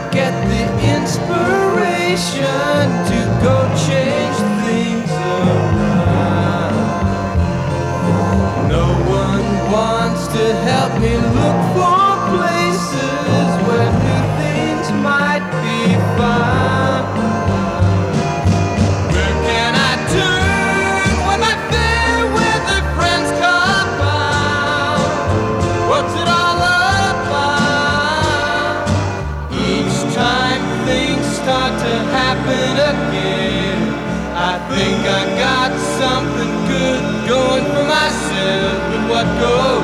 get the inspiration to go change things around. No one wants to help me look for places where new things might be found. Where can I turn when my fair weather friends come out? What's it all about? Each time things start to happen again, I think I got something good going for myself, but what goes